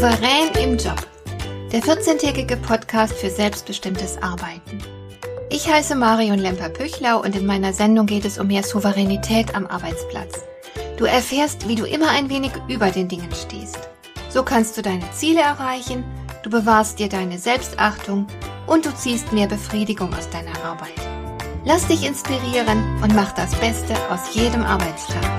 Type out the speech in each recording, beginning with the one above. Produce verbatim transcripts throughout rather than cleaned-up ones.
Souverän im Job. Der vierzehntägige Podcast für selbstbestimmtes Arbeiten. Ich heiße Marion Lemper-Püchlau und in meiner Sendung geht es um mehr Souveränität am Arbeitsplatz. Du erfährst, wie du immer ein wenig über den Dingen stehst. So kannst du deine Ziele erreichen, du bewahrst dir deine Selbstachtung und du ziehst mehr Befriedigung aus deiner Arbeit. Lass dich inspirieren und mach das Beste aus jedem Arbeitstag.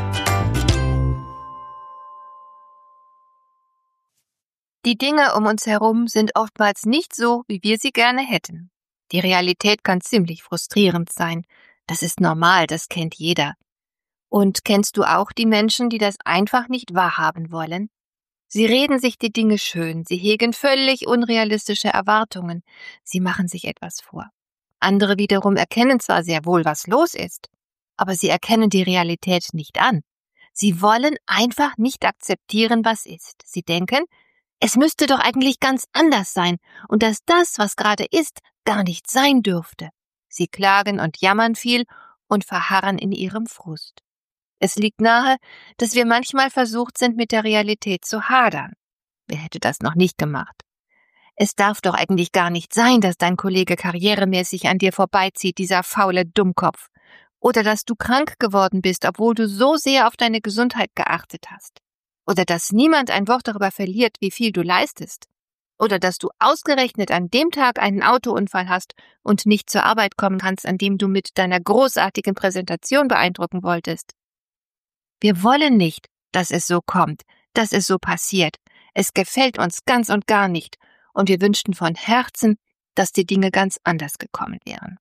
Die Dinge um uns herum sind oftmals nicht so, wie wir sie gerne hätten. Die Realität kann ziemlich frustrierend sein. Das ist normal, das kennt jeder. Und kennst du auch die Menschen, die das einfach nicht wahrhaben wollen? Sie reden sich die Dinge schön, sie hegen völlig unrealistische Erwartungen, sie machen sich etwas vor. Andere wiederum erkennen zwar sehr wohl, was los ist, aber sie erkennen die Realität nicht an. Sie wollen einfach nicht akzeptieren, was ist. Sie denken, es müsste doch eigentlich ganz anders sein und dass das, was gerade ist, gar nicht sein dürfte. Sie klagen und jammern viel und verharren in ihrem Frust. Es liegt nahe, dass wir manchmal versucht sind, mit der Realität zu hadern. Wer hätte das noch nicht gemacht? Es darf doch eigentlich gar nicht sein, dass dein Kollege karrieremäßig an dir vorbeizieht, dieser faule Dummkopf. Oder dass du krank geworden bist, obwohl du so sehr auf deine Gesundheit geachtet hast. Oder dass niemand ein Wort darüber verliert, wie viel du leistest. Oder dass du ausgerechnet an dem Tag einen Autounfall hast und nicht zur Arbeit kommen kannst, an dem du mit deiner großartigen Präsentation beeindrucken wolltest. Wir wollen nicht, dass es so kommt, dass es so passiert. Es gefällt uns ganz und gar nicht und wir wünschten von Herzen, dass die Dinge ganz anders gekommen wären.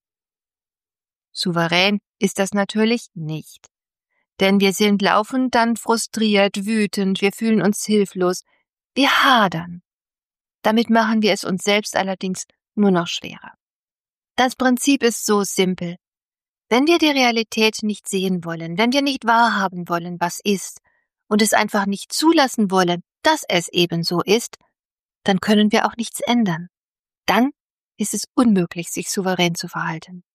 Souverän ist das natürlich nicht. Denn wir sind laufend dann frustriert, wütend, wir fühlen uns hilflos, wir hadern. Damit machen wir es uns selbst allerdings nur noch schwerer. Das Prinzip ist so simpel. Wenn wir die Realität nicht sehen wollen, wenn wir nicht wahrhaben wollen, was ist, und es einfach nicht zulassen wollen, dass es eben so ist, dann können wir auch nichts ändern. Dann ist es unmöglich, sich souverän zu verhalten.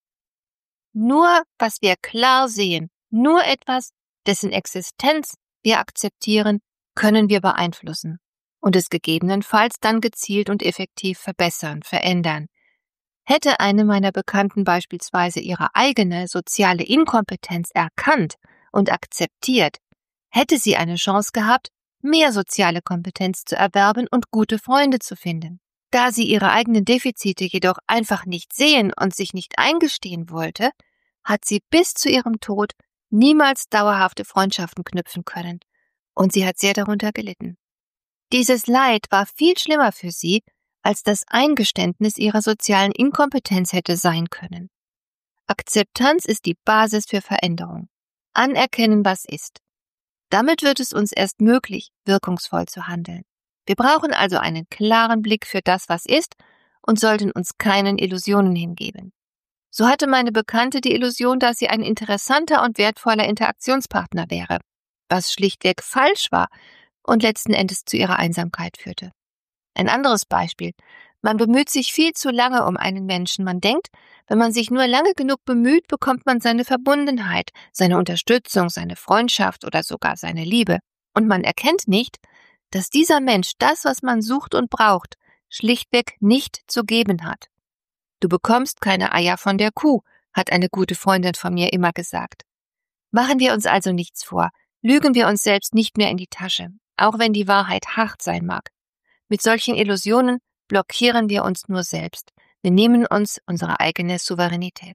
Nur was wir klar sehen, nur etwas, dessen Existenz wir akzeptieren, können wir beeinflussen und es gegebenenfalls dann gezielt und effektiv verbessern, verändern. Hätte eine meiner Bekannten beispielsweise ihre eigene soziale Inkompetenz erkannt und akzeptiert, hätte sie eine Chance gehabt, mehr soziale Kompetenz zu erwerben und gute Freunde zu finden. Da sie ihre eigenen Defizite jedoch einfach nicht sehen und sich nicht eingestehen wollte, hat sie bis zu ihrem Tod niemals dauerhafte Freundschaften knüpfen können und sie hat sehr darunter gelitten. Dieses Leid war viel schlimmer für sie, als das Eingeständnis ihrer sozialen Inkompetenz hätte sein können. Akzeptanz ist die Basis für Veränderung. Anerkennen, was ist. Damit wird es uns erst möglich, wirkungsvoll zu handeln. Wir brauchen also einen klaren Blick für das, was ist und sollten uns keinen Illusionen hingeben. So hatte meine Bekannte die Illusion, dass sie ein interessanter und wertvoller Interaktionspartner wäre, was schlichtweg falsch war und letzten Endes zu ihrer Einsamkeit führte. Ein anderes Beispiel. Man bemüht sich viel zu lange um einen Menschen. Man denkt, wenn man sich nur lange genug bemüht, bekommt man seine Verbundenheit, seine Unterstützung, seine Freundschaft oder sogar seine Liebe. Und man erkennt nicht, dass dieser Mensch das, was man sucht und braucht, schlichtweg nicht zu geben hat. Du bekommst keine Eier von der Kuh, hat eine gute Freundin von mir immer gesagt. Machen wir uns also nichts vor, lügen wir uns selbst nicht mehr in die Tasche, auch wenn die Wahrheit hart sein mag. Mit solchen Illusionen blockieren wir uns nur selbst. Wir nehmen uns unsere eigene Souveränität.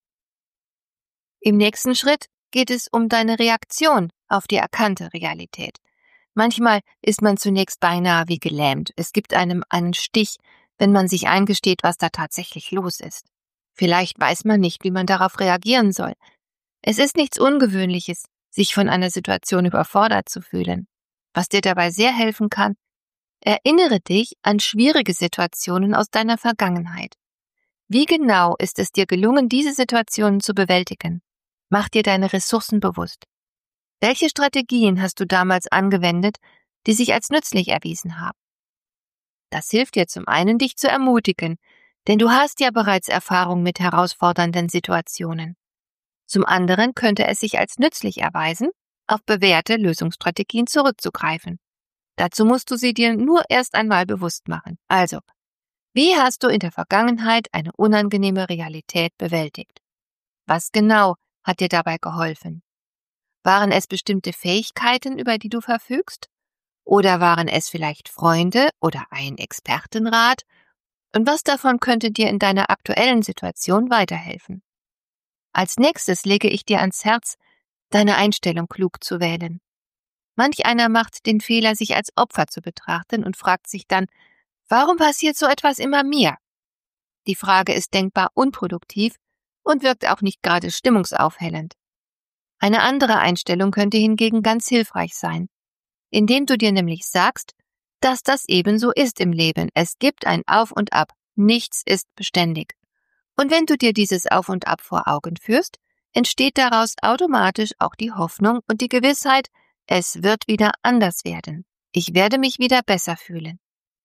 Im nächsten Schritt geht es um deine Reaktion auf die erkannte Realität. Manchmal ist man zunächst beinahe wie gelähmt. Es gibt einem einen Stich, wenn man sich eingesteht, was da tatsächlich los ist. Vielleicht weiß man nicht, wie man darauf reagieren soll. Es ist nichts Ungewöhnliches, sich von einer Situation überfordert zu fühlen. Was dir dabei sehr helfen kann, erinnere dich an schwierige Situationen aus deiner Vergangenheit. Wie genau ist es dir gelungen, diese Situationen zu bewältigen? Mach dir deine Ressourcen bewusst. Welche Strategien hast du damals angewendet, die sich als nützlich erwiesen haben? Das hilft dir zum einen, dich zu ermutigen, denn du hast ja bereits Erfahrung mit herausfordernden Situationen. Zum anderen könnte es sich als nützlich erweisen, auf bewährte Lösungsstrategien zurückzugreifen. Dazu musst du sie dir nur erst einmal bewusst machen. Also, wie hast du in der Vergangenheit eine unangenehme Realität bewältigt? Was genau hat dir dabei geholfen? Waren es bestimmte Fähigkeiten, über die du verfügst? Oder waren es vielleicht Freunde oder ein Expertenrat? Und was davon könnte dir in deiner aktuellen Situation weiterhelfen? Als nächstes lege ich dir ans Herz, deine Einstellung klug zu wählen. Manch einer macht den Fehler, sich als Opfer zu betrachten und fragt sich dann, warum passiert so etwas immer mir? Die Frage ist denkbar unproduktiv und wirkt auch nicht gerade stimmungsaufhellend. Eine andere Einstellung könnte hingegen ganz hilfreich sein, indem du dir nämlich sagst, dass das ebenso ist im Leben. Es gibt ein Auf und Ab. Nichts ist beständig. Und wenn du dir dieses Auf und Ab vor Augen führst, entsteht daraus automatisch auch die Hoffnung und die Gewissheit, es wird wieder anders werden. Ich werde mich wieder besser fühlen.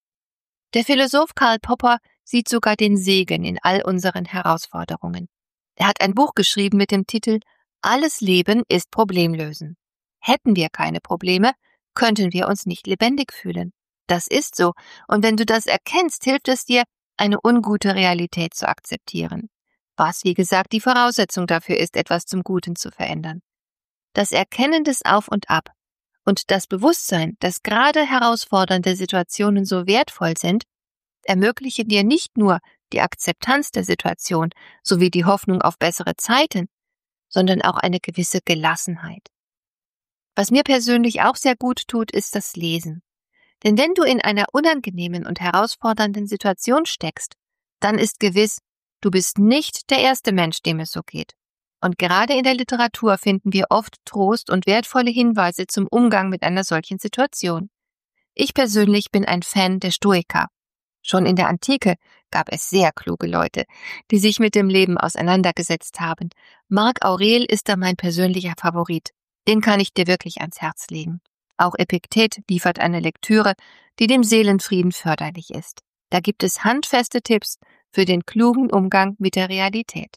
Der Philosoph Karl Popper sieht sogar den Segen in all unseren Herausforderungen. Er hat ein Buch geschrieben mit dem Titel Alles Leben ist Problemlösen. Hätten wir keine Probleme, könnten wir uns nicht lebendig fühlen. Das ist so, und wenn du das erkennst, hilft es dir, eine ungute Realität zu akzeptieren. Was, wie gesagt, die Voraussetzung dafür ist, etwas zum Guten zu verändern. Das Erkennen des Auf und Ab und das Bewusstsein, dass gerade herausfordernde Situationen so wertvoll sind, ermögliche dir nicht nur die Akzeptanz der Situation sowie die Hoffnung auf bessere Zeiten, sondern auch eine gewisse Gelassenheit. Was mir persönlich auch sehr gut tut, ist das Lesen. Denn wenn du in einer unangenehmen und herausfordernden Situation steckst, dann ist gewiss, du bist nicht der erste Mensch, dem es so geht. Und gerade in der Literatur finden wir oft Trost und wertvolle Hinweise zum Umgang mit einer solchen Situation. Ich persönlich bin ein Fan der Stoiker. Schon in der Antike gab es sehr kluge Leute, die sich mit dem Leben auseinandergesetzt haben. Marc Aurel ist da mein persönlicher Favorit. Den kann ich dir wirklich ans Herz legen. Auch Epiktet liefert eine Lektüre, die dem Seelenfrieden förderlich ist. Da gibt es handfeste Tipps für den klugen Umgang mit der Realität.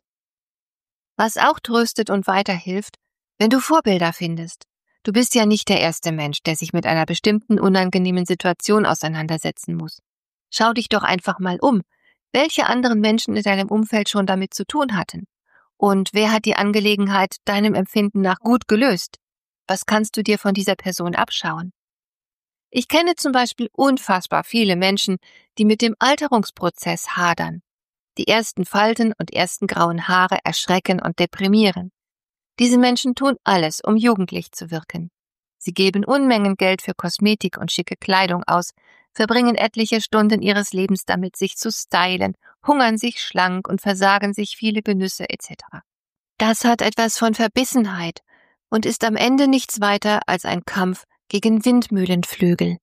Was auch tröstet und weiterhilft, wenn du Vorbilder findest. Du bist ja nicht der erste Mensch, der sich mit einer bestimmten unangenehmen Situation auseinandersetzen muss. Schau dich doch einfach mal um, welche anderen Menschen in deinem Umfeld schon damit zu tun hatten. Und wer hat die Angelegenheit deinem Empfinden nach gut gelöst? Was kannst du dir von dieser Person abschauen? Ich kenne zum Beispiel unfassbar viele Menschen, die mit dem Alterungsprozess hadern. Die ersten Falten und ersten grauen Haare erschrecken und deprimieren. Diese Menschen tun alles, um jugendlich zu wirken. Sie geben Unmengen Geld für Kosmetik und schicke Kleidung aus, verbringen etliche Stunden ihres Lebens damit, sich zu stylen, hungern sich schlank und versagen sich viele Genüsse et cetera. Das hat etwas von Verbissenheit und ist am Ende nichts weiter als ein Kampf gegen Windmühlenflügel.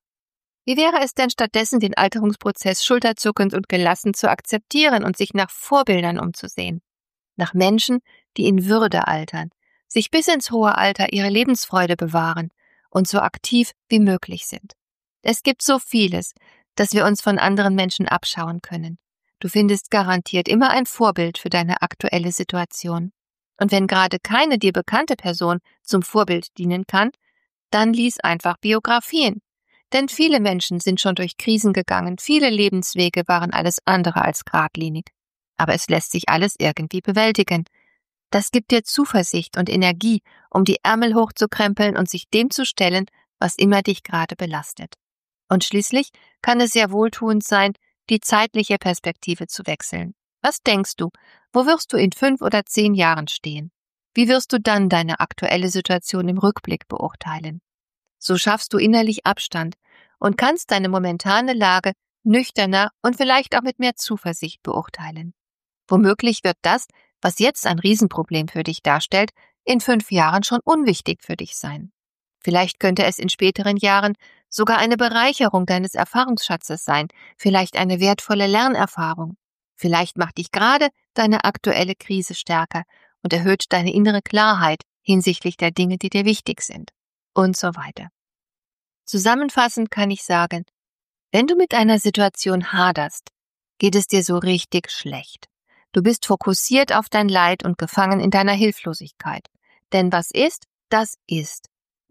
Wie wäre es denn stattdessen, den Alterungsprozess schulterzuckend und gelassen zu akzeptieren und sich nach Vorbildern umzusehen? Nach Menschen, die in Würde altern, sich bis ins hohe Alter ihre Lebensfreude bewahren und so aktiv wie möglich sind. Es gibt so vieles, das wir uns von anderen Menschen abschauen können. Du findest garantiert immer ein Vorbild für deine aktuelle Situation. Und wenn gerade keine dir bekannte Person zum Vorbild dienen kann, dann lies einfach Biografien. Denn viele Menschen sind schon durch Krisen gegangen, viele Lebenswege waren alles andere als geradlinig. Aber es lässt sich alles irgendwie bewältigen. Das gibt dir Zuversicht und Energie, um die Ärmel hochzukrempeln und sich dem zu stellen, was immer dich gerade belastet. Und schließlich kann es sehr wohltuend sein, die zeitliche Perspektive zu wechseln. Was denkst du, wo wirst du in fünf oder zehn Jahren stehen? Wie wirst du dann deine aktuelle Situation im Rückblick beurteilen? So schaffst du innerlich Abstand und kannst deine momentane Lage nüchterner und vielleicht auch mit mehr Zuversicht beurteilen. Womöglich wird das, was jetzt ein Riesenproblem für dich darstellt, in fünf Jahren schon unwichtig für dich sein. Vielleicht könnte es in späteren Jahren sogar eine Bereicherung deines Erfahrungsschatzes sein, vielleicht eine wertvolle Lernerfahrung. Vielleicht macht dich gerade deine aktuelle Krise stärker und erhöht deine innere Klarheit hinsichtlich der Dinge, die dir wichtig sind. Und so weiter. Zusammenfassend kann ich sagen, wenn du mit einer Situation haderst, geht es dir so richtig schlecht. Du bist fokussiert auf dein Leid und gefangen in deiner Hilflosigkeit. Denn was ist, das ist.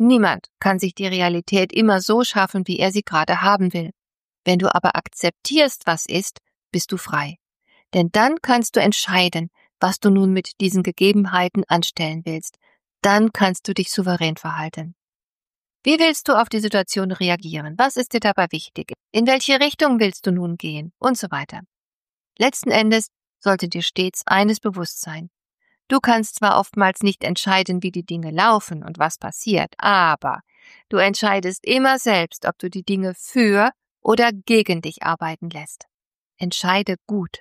Niemand kann sich die Realität immer so schaffen, wie er sie gerade haben will. Wenn du aber akzeptierst, was ist, bist du frei. Denn dann kannst du entscheiden, was du nun mit diesen Gegebenheiten anstellen willst. Dann kannst du dich souverän verhalten. Wie willst du auf die Situation reagieren? Was ist dir dabei wichtig? In welche Richtung willst du nun gehen? Und so weiter. Letzten Endes sollte dir stets eines bewusst sein. Du kannst zwar oftmals nicht entscheiden, wie die Dinge laufen und was passiert, aber du entscheidest immer selbst, ob du die Dinge für oder gegen dich arbeiten lässt. Entscheide gut.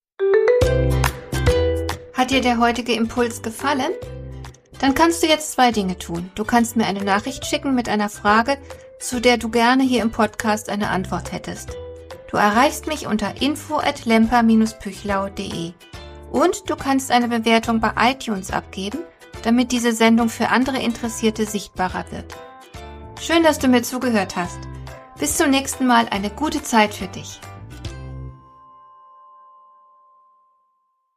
Hat dir der heutige Impuls gefallen? Dann kannst du jetzt zwei Dinge tun. Du kannst mir eine Nachricht schicken mit einer Frage, zu der du gerne hier im Podcast eine Antwort hättest. Du erreichst mich unter info at lemper dash püchlau punkt de. Und du kannst eine Bewertung bei iTunes abgeben, damit diese Sendung für andere Interessierte sichtbarer wird. Schön, dass du mir zugehört hast. Bis zum nächsten Mal, eine gute Zeit für dich.